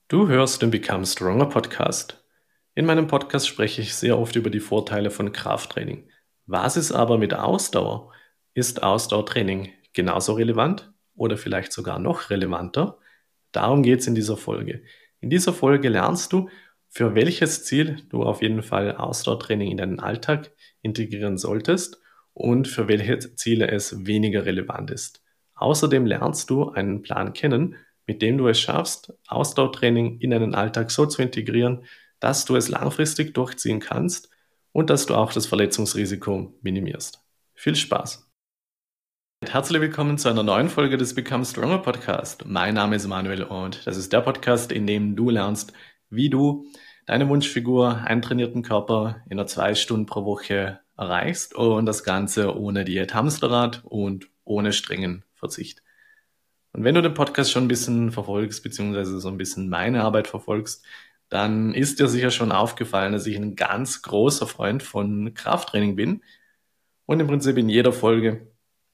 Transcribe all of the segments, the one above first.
Du hörst den Become Stronger Podcast. In meinem Podcast spreche ich sehr oft über die Vorteile von Krafttraining. Was ist aber mit Ausdauer? Ist Ausdauertraining genauso relevant oder vielleicht sogar noch relevanter? Darum geht es in dieser Folge. In dieser Folge lernst du, für welches Ziel du auf jeden Fall Ausdauertraining in deinen Alltag integrieren solltest und für welche Ziele es weniger relevant ist. Außerdem lernst du einen Plan kennen, mit dem du es schaffst, Ausdauertraining in deinen Alltag so zu integrieren, dass du es langfristig durchziehen kannst und dass du auch das Verletzungsrisiko minimierst. Viel Spaß! Herzlich willkommen zu einer neuen Folge des Become Stronger Podcast. Mein Name ist Manuel und das ist der Podcast, in dem du lernst, wie du deine Wunschfigur, einen trainierten Körper in einer 2 Stunden pro Woche erreichst und das Ganze ohne Diät-Hamsterrad und ohne strengen Verzicht. Und wenn du den Podcast schon ein bisschen verfolgst, beziehungsweise so ein bisschen meine Arbeit verfolgst, dann ist dir sicher schon aufgefallen, dass ich ein ganz großer Freund von Krafttraining bin und im Prinzip in jeder Folge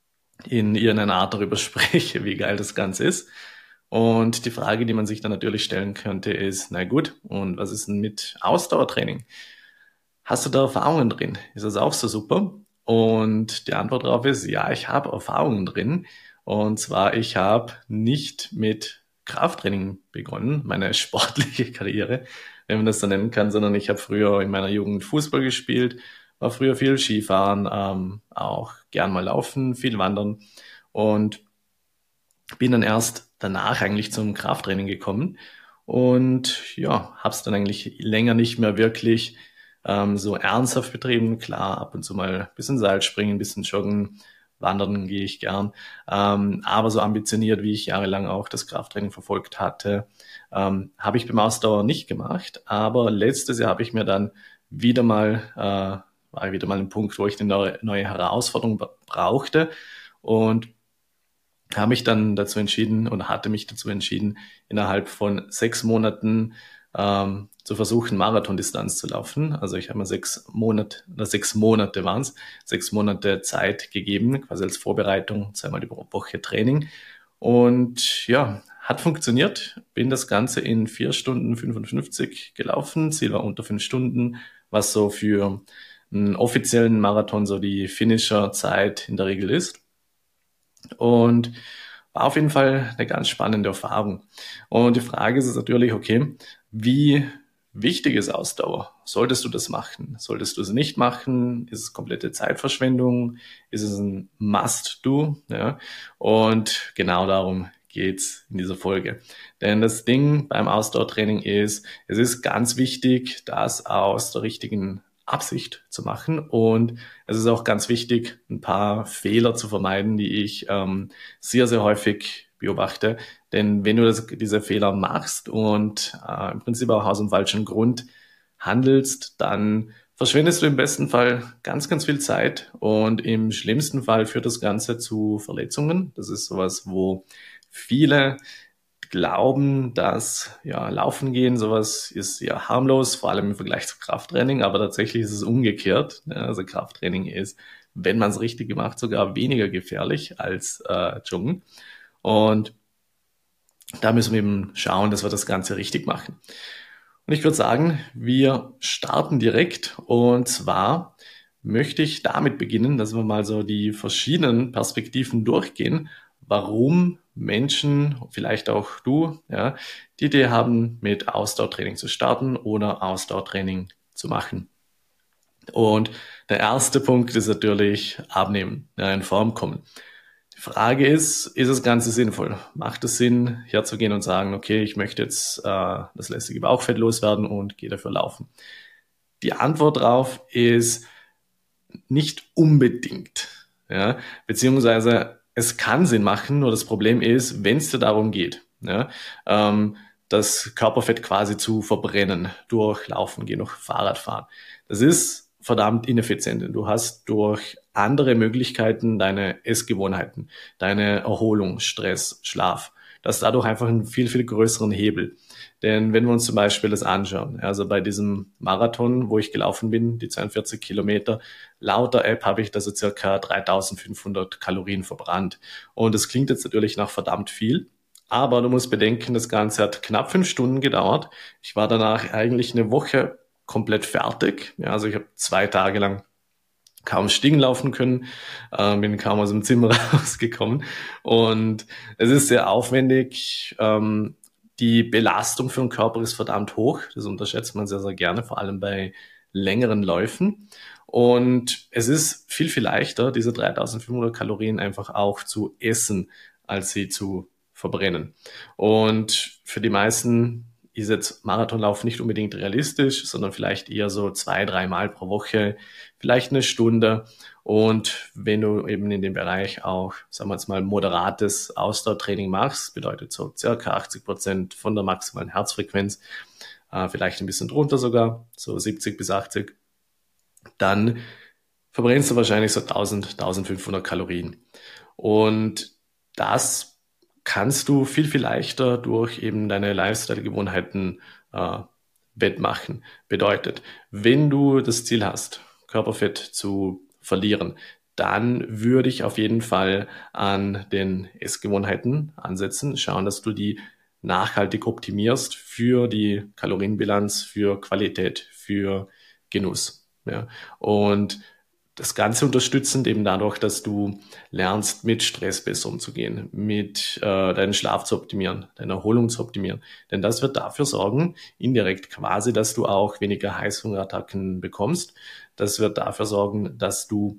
in irgendeiner Art darüber spreche, wie geil das Ganze ist. Und die Frage, die man sich dann natürlich stellen könnte, ist, na gut, und was ist denn mit Ausdauertraining? Hast du da Erfahrungen drin? Ist das auch so super? Und die Antwort darauf ist, ja, ich habe Erfahrungen drin. Und zwar, ich habe nicht mit Krafttraining begonnen, meine sportliche Karriere, wenn man das so nennen kann, sondern ich habe früher in meiner Jugend Fußball gespielt, war früher viel Skifahren, auch gern mal laufen, viel wandern und bin dann erst danach eigentlich zum Krafttraining gekommen und ja, habe es dann eigentlich länger nicht mehr wirklich so ernsthaft betrieben. Klar, ab und zu mal ein bisschen Seilspringen, ein bisschen Joggen, wandern gehe ich gern, aber so ambitioniert, wie ich jahrelang auch das Krafttraining verfolgt hatte, habe ich beim Ausdauer nicht gemacht, aber letztes Jahr habe ich mir dann wieder mal war wieder mal ein Punkt, wo ich eine neue Herausforderung brauchte und habe mich dann dazu entschieden und hatte mich dazu entschieden, innerhalb von 6 Monaten zu versuchen, Marathondistanz zu laufen. Also ich habe mir 6 Monate waren es, 6 Monate Zeit gegeben, quasi als Vorbereitung, 2-mal die Woche Training. Und ja, hat funktioniert. Bin das Ganze in 4 Stunden 55 gelaufen. Ziel war unter 5 Stunden, was so für einen offiziellen Marathon so die Finisher-Zeit in der Regel ist. Und war auf jeden Fall eine ganz spannende Erfahrung. Und die Frage ist jetzt natürlich, okay, wie wichtig ist Ausdauer? Solltest du das machen? Solltest du es nicht machen? Ist es komplette Zeitverschwendung? Ist es ein Must-Do? Ja? Und genau darum geht's in dieser Folge. Denn das Ding beim Ausdauertraining ist, es ist ganz wichtig, das aus der richtigen Absicht zu machen. Und es ist auch ganz wichtig, ein paar Fehler zu vermeiden, die ich sehr, sehr häufig beobachte. Denn wenn du diese Fehler machst und im Prinzip auch aus dem falschen Grund handelst, dann verschwendest du im besten Fall ganz, ganz viel Zeit und im schlimmsten Fall führt das Ganze zu Verletzungen. Das ist sowas, wo viele glauben, dass ja Laufen gehen, sowas ist ja harmlos, vor allem im Vergleich zu Krafttraining, aber tatsächlich ist es umgekehrt. Ja, also Krafttraining ist, wenn man es richtig macht, sogar weniger gefährlich als Joggen. Und da müssen wir eben schauen, dass wir das Ganze richtig machen. Und ich würde sagen, wir starten direkt. Und zwar möchte ich damit beginnen, dass wir mal so die verschiedenen Perspektiven durchgehen, warum Menschen, vielleicht auch du, ja, die Idee haben, mit Ausdauertraining zu starten oder Ausdauertraining zu machen. Und der erste Punkt ist natürlich Abnehmen, ja, in Form kommen. Die Frage ist das Ganze sinnvoll? Macht es Sinn, herzugehen und sagen, okay, ich möchte jetzt das lästige Bauchfett loswerden und gehe dafür laufen? Die Antwort darauf ist nicht unbedingt. Ja? Beziehungsweise es kann Sinn machen, nur das Problem ist, wenn es dir darum geht, ja, das Körperfett quasi zu verbrennen durch Laufen gehen, durch Fahrradfahren. Das ist verdammt ineffizient. Du hast durch andere Möglichkeiten deine Essgewohnheiten, deine Erholung, Stress, Schlaf. Das ist dadurch einfach einen viel, viel größeren Hebel. Denn wenn wir uns zum Beispiel das anschauen, also bei diesem Marathon, wo ich gelaufen bin, die 42 Kilometer, laut der App habe ich da so circa 3500 Kalorien verbrannt. Und das klingt jetzt natürlich nach verdammt viel, Aber du musst bedenken, das Ganze hat knapp 5 Stunden gedauert. Ich war danach eigentlich eine Woche komplett fertig. Ja, also ich habe 2 Tage lang kaum Stiegen laufen können, bin kaum aus dem Zimmer rausgekommen. Und es ist sehr aufwendig. Die Belastung für den Körper ist verdammt hoch. Das unterschätzt man sehr, sehr gerne, vor allem bei längeren Läufen. Und es ist viel, viel leichter, diese 3500 Kalorien einfach auch zu essen, als sie zu verbrennen. Und für die meisten ist jetzt Marathonlauf nicht unbedingt realistisch, sondern vielleicht eher so 2, 3 Mal pro Woche, vielleicht eine Stunde. Und wenn du eben in dem Bereich auch, sagen wir jetzt mal, moderates Ausdauertraining machst, bedeutet so circa 80% von der maximalen Herzfrequenz, vielleicht ein bisschen drunter sogar, so 70 bis 80, dann verbrennst du wahrscheinlich so 1000, 1500 Kalorien. Und das kannst du viel, viel leichter durch eben deine Lifestyle-Gewohnheiten wettmachen. Bedeutet, wenn du das Ziel hast, Körperfett zu verlieren, dann würde ich auf jeden Fall an den Essgewohnheiten ansetzen, schauen, dass du die nachhaltig optimierst für die Kalorienbilanz, für Qualität, für Genuss. Ja. Und das Ganze unterstützend eben dadurch, dass du lernst, mit Stress besser umzugehen, mit deinen Schlaf zu optimieren, deine Erholung zu optimieren. Denn das wird dafür sorgen, indirekt quasi, dass du auch weniger Heißhungerattacken bekommst. Das wird dafür sorgen, dass du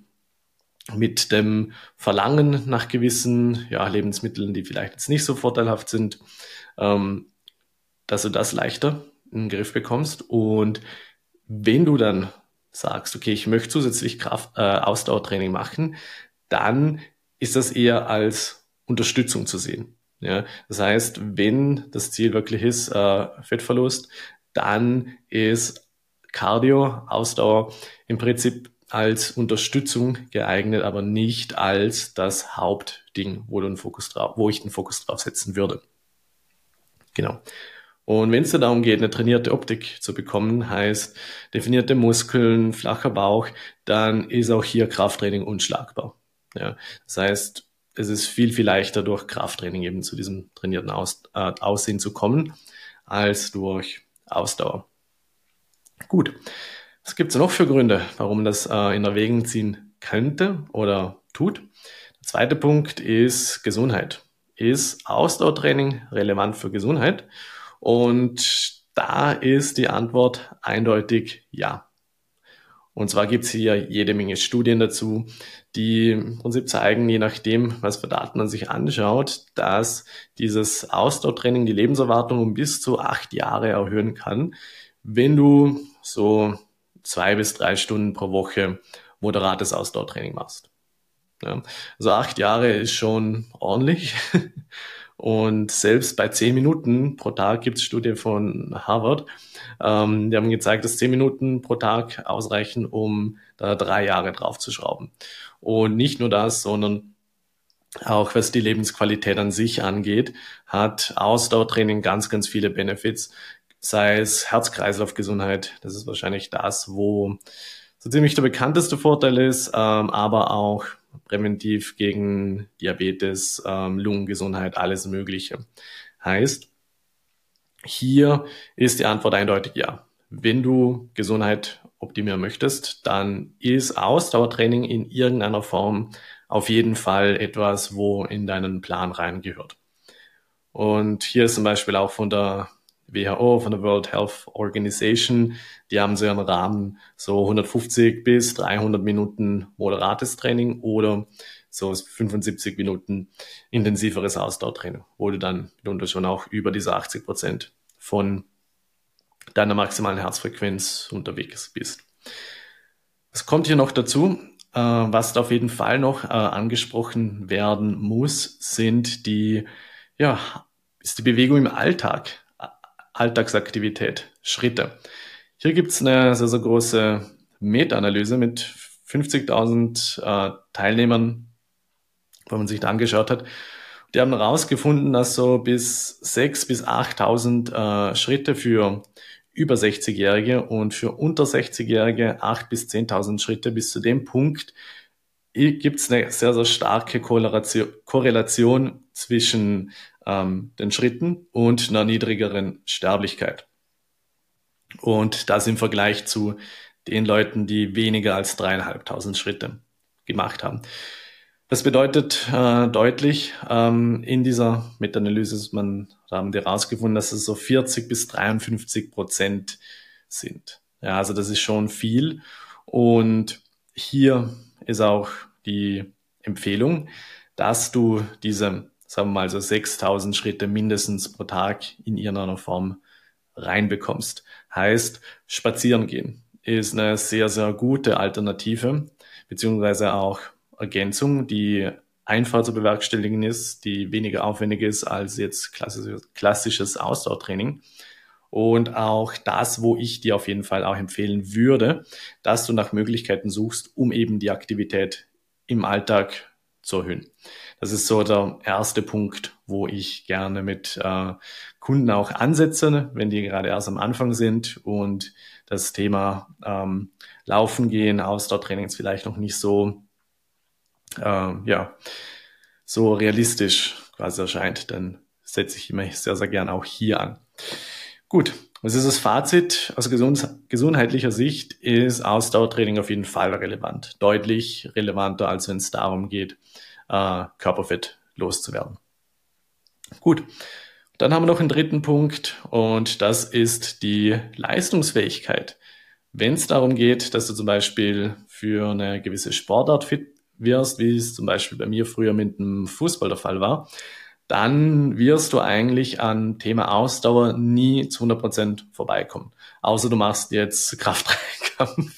mit dem Verlangen nach gewissen Lebensmitteln, die vielleicht jetzt nicht so vorteilhaft sind, ähm, dass du das leichter in den Griff bekommst. Und wenn du dann sagst, okay, ich möchte zusätzlich Ausdauertraining machen, dann ist das eher als Unterstützung zu sehen. Ja, das heißt, wenn das Ziel wirklich ist, Fettverlust, dann ist Cardio, Ausdauer im Prinzip als Unterstützung geeignet, aber nicht als das Hauptding, wo ich den Fokus drauf setzen würde. Genau. Und wenn es dir darum geht, eine trainierte Optik zu bekommen, heißt definierte Muskeln, flacher Bauch, dann ist auch hier Krafttraining unschlagbar. Ja, das heißt, es ist viel, viel leichter durch Krafttraining eben zu diesem trainierten Aussehen zu kommen, als durch Ausdauer. Gut, was gibt es noch für Gründe, warum das in Erwägung ziehen könnte oder tut? Der zweite Punkt ist Gesundheit. Ist Ausdauertraining relevant für Gesundheit? Und da ist die Antwort eindeutig ja. Und zwar gibt es hier jede Menge Studien dazu, die im Prinzip zeigen, je nachdem, was für Daten man sich anschaut, dass dieses Ausdauertraining die Lebenserwartung um bis zu 8 Jahre erhöhen kann, wenn du so 2 bis 3 Stunden pro Woche moderates Ausdauertraining machst. Ja, also 8 Jahre ist schon ordentlich. Und selbst bei 10 Minuten pro Tag gibt es Studien von Harvard, die haben gezeigt, dass 10 Minuten pro Tag ausreichen, um da 3 Jahre draufzuschrauben. Und nicht nur das, sondern auch was die Lebensqualität an sich angeht, hat Ausdauertraining ganz, ganz viele Benefits, sei es Herz-Kreislauf-Gesundheit, das ist wahrscheinlich das, wo so ziemlich der bekannteste Vorteil ist, aber auch präventiv gegen Diabetes, Lungengesundheit, alles Mögliche. Heißt, hier ist die Antwort eindeutig ja. Wenn du Gesundheit optimieren möchtest, dann ist Ausdauertraining in irgendeiner Form auf jeden Fall etwas, wo in deinen Plan reingehört. Und hier ist zum Beispiel auch von der WHO, von der World Health Organization, die haben so einen Rahmen, so 150 bis 300 Minuten moderates Training oder so 75 Minuten intensiveres Ausdauertraining, wo du dann mitunter schon auch über diese 80% von deiner maximalen Herzfrequenz unterwegs bist. Was kommt hier noch dazu? Was da auf jeden Fall noch angesprochen werden muss, ist die Bewegung im Alltag, Alltagsaktivität, Schritte. Hier gibt es eine sehr, sehr große Meta-Analyse mit 50.000 Teilnehmern, wo man sich da angeschaut hat. Die haben herausgefunden, dass so bis 6.000 bis 8.000 Schritte für über 60-Jährige und für unter 60-Jährige 8.000 bis 10.000 Schritte. Bis zu dem Punkt gibt es eine sehr, sehr starke Korrelation zwischen den Schritten und einer niedrigeren Sterblichkeit. Und das im Vergleich zu den Leuten, die weniger als 3.500 Schritte gemacht haben. Das bedeutet deutlich, in dieser Meta-Analyse haben die herausgefunden, dass es so 40-53% sind. Ja, also das ist schon viel. Und hier ist auch die Empfehlung, dass du diese, sagen wir mal, so 6.000 Schritte mindestens pro Tag in irgendeiner Form reinbekommst. Heißt, spazieren gehen ist eine sehr, sehr gute Alternative, beziehungsweise auch Ergänzung, die einfach zu bewerkstelligen ist, die weniger aufwendig ist als jetzt klassisches Ausdauertraining. Und auch das, wo ich dir auf jeden Fall auch empfehlen würde, dass du nach Möglichkeiten suchst, um eben die Aktivität im Alltag zu erhöhen. Das ist so der erste Punkt, wo ich gerne mit Kunden auch ansetze, wenn die gerade erst am Anfang sind und das Thema Laufen gehen, Ausdauertraining ist vielleicht noch nicht so so realistisch quasi erscheint, dann setze ich immer sehr, sehr gern auch hier an. Gut, was ist das Fazit? Aus gesundheitlicher Sicht ist Ausdauertraining auf jeden Fall relevant. Deutlich relevanter, als wenn es darum geht, Körperfett loszuwerden. Gut, dann haben wir noch einen dritten Punkt und das ist die Leistungsfähigkeit. Wenn es darum geht, dass du zum Beispiel für eine gewisse Sportart fit wirst, wie es zum Beispiel bei mir früher mit dem Fußball der Fall war, dann wirst du eigentlich an Thema Ausdauer nie zu 100% vorbeikommen. Außer du machst jetzt Kraft-3-Kampf.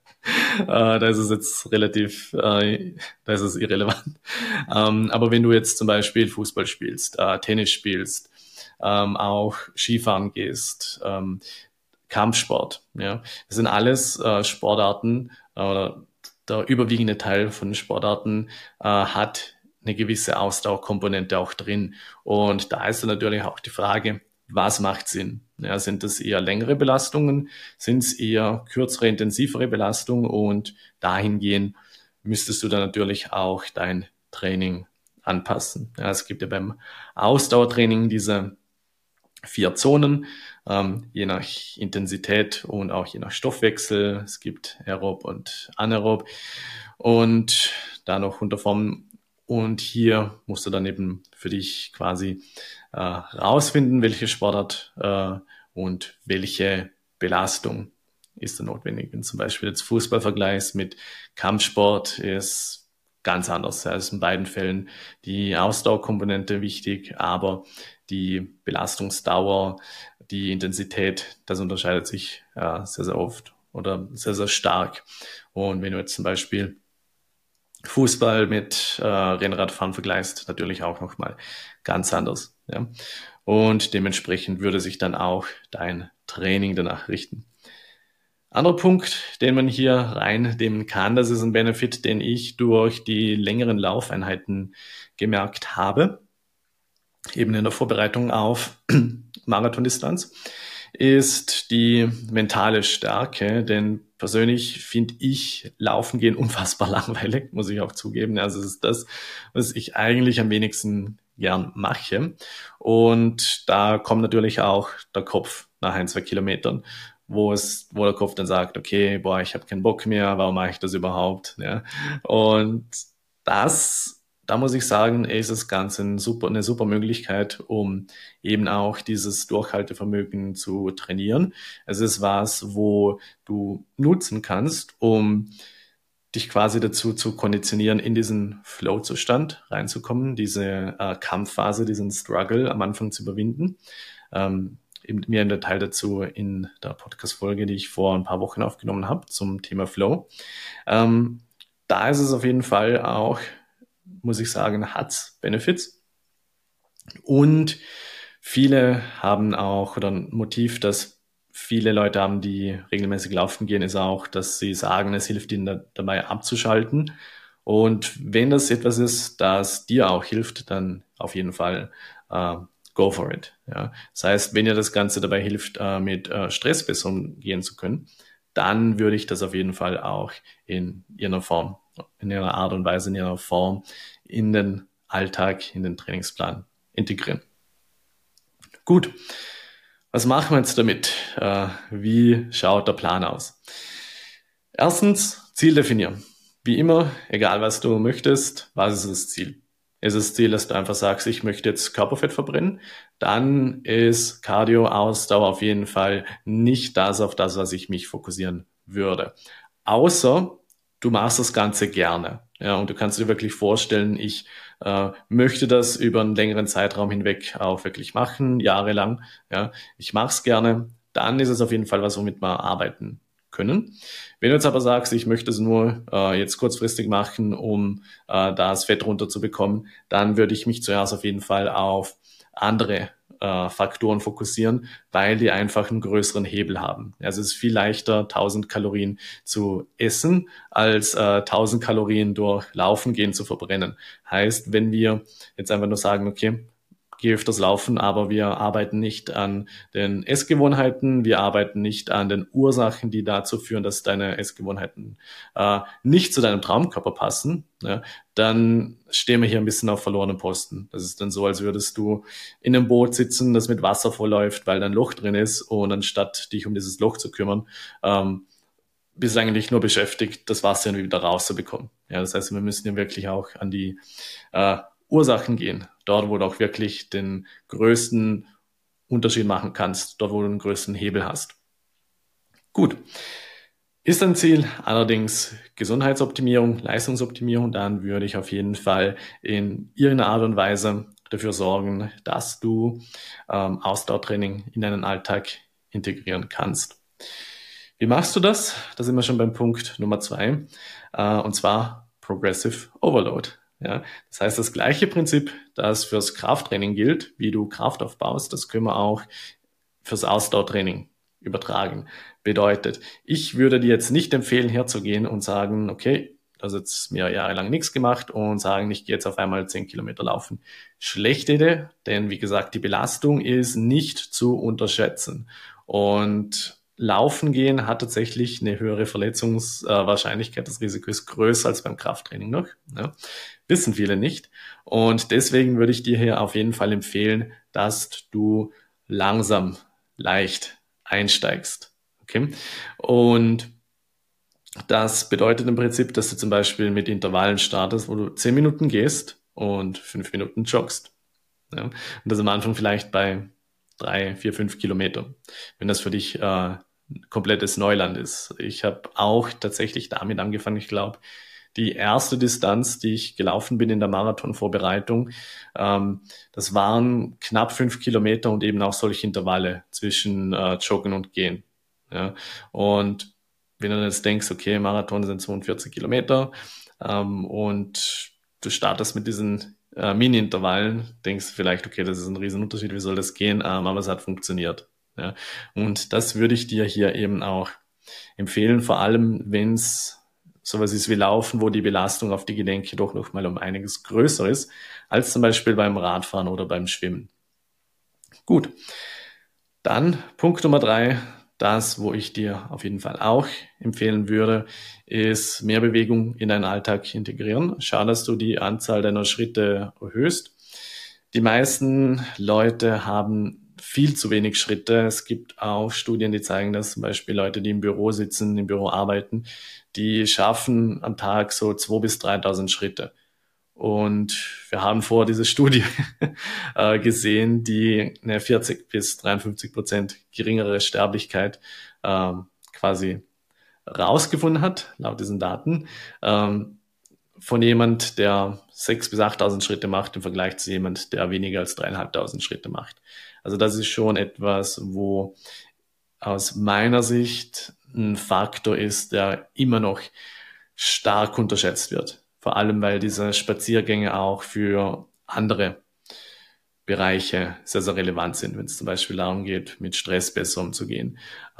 Da ist es jetzt relativ, da ist es irrelevant. Aber wenn du jetzt zum Beispiel Fußball spielst, Tennis spielst, auch Skifahren gehst, Kampfsport, ja, das sind alles Sportarten, oder der überwiegende Teil von Sportarten hat eine gewisse Ausdauerkomponente auch drin. Und da ist dann natürlich auch die Frage, was macht Sinn? Ja, sind das eher längere Belastungen? Sind es eher kürzere, intensivere Belastungen? Und dahingehend müsstest du dann natürlich auch dein Training anpassen. Ja, es gibt ja beim Ausdauertraining diese 4 Zonen, je nach Intensität und auch je nach Stoffwechsel. Es gibt aerob und anaerob und da noch Unterformen. Und hier musst du dann eben für dich quasi rausfinden, welche Sportart und welche Belastung ist da notwendig. Wenn zum Beispiel jetzt Fußball vergleichst mit Kampfsport, ist ganz anders. Da ist in beiden Fällen die Ausdauerkomponente wichtig, aber die Belastungsdauer, die Intensität, das unterscheidet sich sehr, sehr oft oder sehr, sehr stark. Und wenn du jetzt zum Beispiel Fußball mit Rennradfahren vergleichst, natürlich auch nochmal ganz anders. Ja? Und dementsprechend würde sich dann auch dein Training danach richten. Anderer Punkt, den man hier reinnehmen kann, das ist ein Benefit, den ich durch die längeren Laufeinheiten gemerkt habe, eben in der Vorbereitung auf Marathondistanz, ist die mentale Stärke, denn persönlich finde ich Laufen gehen unfassbar langweilig, muss ich auch zugeben. Also es ist das, was ich eigentlich am wenigsten gern mache. Und da kommt natürlich auch der Kopf nach 1, 2 Kilometern, wo der Kopf dann sagt, okay, boah, ich habe keinen Bock mehr, warum mache ich das überhaupt? Ja? Und da muss ich sagen, ist das Ganze eine super Möglichkeit, um eben auch dieses Durchhaltevermögen zu trainieren. Es ist was, wo du nutzen kannst, um dich quasi dazu zu konditionieren, in diesen Flow-Zustand reinzukommen, diese Kampfphase, diesen Struggle am Anfang zu überwinden. Eben mehr im Detail dazu in der Podcast-Folge, die ich vor ein paar Wochen aufgenommen habe zum Thema Flow. Da ist es auf jeden Fall auch, muss ich sagen, hat's Benefits. Und viele haben auch, oder ein Motiv, das viele Leute haben, die regelmäßig laufen gehen, ist auch, dass sie sagen, es hilft ihnen dabei abzuschalten. Und wenn das etwas ist, das dir auch hilft, dann auf jeden Fall go for it. Ja. Das heißt, wenn dir das Ganze dabei hilft, mit Stress besser umgehen zu können, dann würde ich das auf jeden Fall auch in ihrer Form, in ihrer Art und Weise, in ihrer Form in den Alltag, in den Trainingsplan integrieren. Gut, was machen wir jetzt damit? Wie schaut der Plan aus? Erstens, Ziel definieren. Wie immer, egal was du möchtest, was ist das Ziel? Ist das Ziel, dass du einfach sagst, ich möchte jetzt Körperfett verbrennen? Dann ist Cardio-Ausdauer auf jeden Fall nicht das, auf das, was ich mich fokussieren würde. Außer du machst das Ganze gerne. Ja, und du kannst dir wirklich vorstellen, ich möchte das über einen längeren Zeitraum hinweg auch wirklich machen, jahrelang. Ja, ich mache es gerne. Dann ist es auf jeden Fall was, womit wir arbeiten können. Wenn du jetzt aber sagst, ich möchte es nur jetzt kurzfristig machen, um das Fett runterzubekommen, dann würde ich mich zuerst auf jeden Fall auf andere Faktoren fokussieren, weil die einfach einen größeren Hebel haben. Also es ist viel leichter, 1000 Kalorien zu essen, als 1000 Kalorien durch Laufen gehen zu verbrennen. Heißt, wenn wir jetzt einfach nur sagen, okay, gehe öfters laufen, aber wir arbeiten nicht an den Essgewohnheiten, wir arbeiten nicht an den Ursachen, die dazu führen, dass deine Essgewohnheiten nicht zu deinem Traumkörper passen, ja, dann stehen wir hier ein bisschen auf verlorenen Posten. Das ist dann so, als würdest du in einem Boot sitzen, das mit Wasser vollläuft, weil da ein Loch drin ist, und anstatt dich um dieses Loch zu kümmern, bist du eigentlich nur beschäftigt, das Wasser wieder rauszubekommen. Ja, das heißt, wir müssen ja wirklich auch an die Ursachen gehen. Dort, wo du auch wirklich den größten Unterschied machen kannst, dort, wo du den größten Hebel hast. Gut. Ist dein Ziel allerdings Gesundheitsoptimierung, Leistungsoptimierung, dann würde ich auf jeden Fall in irgendeiner Art und Weise dafür sorgen, dass du Ausdauertraining in deinen Alltag integrieren kannst. Wie machst du das? Da sind wir schon beim Punkt Nummer 2, und zwar Progressive Overload. Ja, das heißt, das gleiche Prinzip, das fürs Krafttraining gilt, wie du Kraft aufbaust, das können wir auch fürs Ausdauertraining übertragen. Bedeutet, ich würde dir jetzt nicht empfehlen, herzugehen und sagen, okay, du hast jetzt mehrere Jahre lang nichts gemacht, und sagen, ich gehe jetzt auf einmal 10 Kilometer laufen. Schlechte Idee, denn wie gesagt, die Belastung ist nicht zu unterschätzen. Und Laufen gehen hat tatsächlich eine höhere Verletzungswahrscheinlichkeit. Das Risiko ist größer als beim Krafttraining noch. Ja. Wissen viele nicht. Und deswegen würde ich dir hier auf jeden Fall empfehlen, dass du langsam, leicht einsteigst. Okay? Und das bedeutet im Prinzip, dass du zum Beispiel mit Intervallen startest, wo du 10 Minuten gehst und 5 Minuten joggst. Ja? Und das am Anfang vielleicht bei 3, 4, 5 Kilometer, wenn das für dich komplettes Neuland ist. Ich habe auch tatsächlich damit angefangen, ich glaube, die erste Distanz, die ich gelaufen bin in der Marathonvorbereitung, das waren knapp 5 Kilometer und eben auch solche Intervalle zwischen Joggen und Gehen. Ja. Und wenn du jetzt denkst, okay, Marathon sind 42 Kilometer und du startest mit diesen Mini-Intervallen, denkst du vielleicht, okay, das ist ein Riesenunterschied, wie soll das gehen? Aber es hat funktioniert. Ja. Und das würde ich dir hier eben auch empfehlen, vor allem wenn es sowas ist wie Laufen, wo die Belastung auf die Gelenke doch noch mal um einiges größer ist, als zum Beispiel beim Radfahren oder beim Schwimmen. Gut, dann Punkt Nummer 3, das, wo ich dir auf jeden Fall auch empfehlen würde, ist mehr Bewegung in deinen Alltag integrieren. Schau, dass du die Anzahl deiner Schritte erhöhst. Die meisten Leute haben viel zu wenig Schritte. Es gibt auch Studien, die zeigen, dass zum Beispiel Leute, die im Büro sitzen, im Büro arbeiten, die schaffen am Tag so 2.000 bis 3.000 Schritte. Und wir haben vor diese Studie gesehen, die eine 40 bis 53% geringere Sterblichkeit quasi rausgefunden hat, laut diesen Daten, von jemand, der 6.000 bis 8.000 Schritte macht im Vergleich zu jemand, der weniger als 3.500 Schritte macht. Also das ist schon etwas, wo aus meiner Sicht ein Faktor ist, der immer noch stark unterschätzt wird. Vor allem, weil diese Spaziergänge auch für andere Bereiche sehr, sehr relevant sind, wenn es zum Beispiel darum geht, mit Stress besser umzugehen.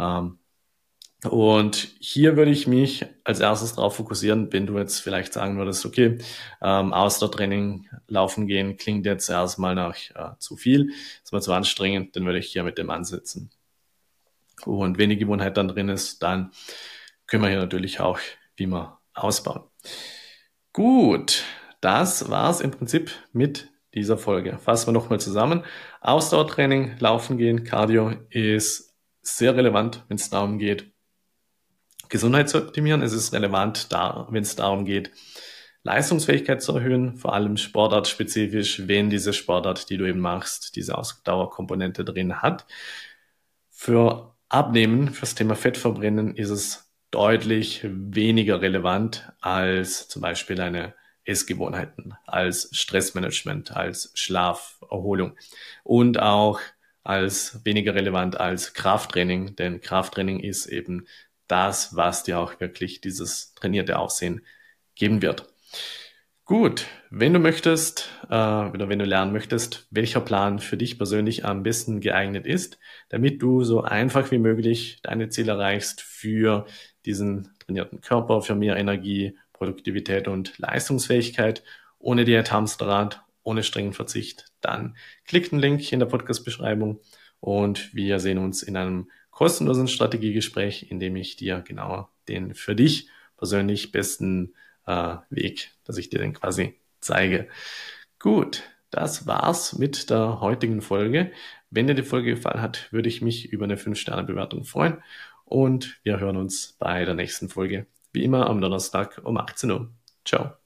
Und hier würde ich mich als erstes darauf fokussieren, wenn du jetzt vielleicht sagen würdest, okay, Ausdauertraining, Laufen gehen, klingt jetzt erstmal nach zu viel, ist mal zu anstrengend, dann würde ich hier mit dem ansetzen. Und wenn die Gewohnheit dann drin ist, dann können wir hier natürlich auch wie immer ausbauen. Gut, das war's im Prinzip mit dieser Folge. Fassen wir nochmal zusammen. Ausdauertraining, Laufen gehen, Cardio ist sehr relevant, wenn es darum geht, Gesundheit zu optimieren. Es ist relevant, wenn es darum geht, Leistungsfähigkeit zu erhöhen, vor allem sportartspezifisch, wenn diese Sportart, die du eben machst, diese Ausdauerkomponente drin hat. Für Abnehmen, fürs Thema Fettverbrennen ist es deutlich weniger relevant als zum Beispiel deine Essgewohnheiten, als Stressmanagement, als Schlaferholung und auch als weniger relevant als Krafttraining, denn Krafttraining ist eben das, was dir auch wirklich dieses trainierte Aussehen geben wird. Gut, wenn du möchtest oder wenn du lernen möchtest, welcher Plan für dich persönlich am besten geeignet ist, damit du so einfach wie möglich deine Ziele erreichst für diesen trainierten Körper, für mehr Energie, Produktivität und Leistungsfähigkeit, ohne Diät-Hamsterrad, ohne strengen Verzicht, dann klick den Link in der Podcast-Beschreibung und wir sehen uns in einem kostenlosen Strategiegespräch, in dem ich dir genau den für dich persönlich besten Weg, dass ich dir den quasi zeige. Gut, das war's mit der heutigen Folge. Wenn dir die Folge gefallen hat, würde ich mich über eine 5-Sterne-Bewertung freuen und wir hören uns bei der nächsten Folge, wie immer am Donnerstag um 18 Uhr. Ciao.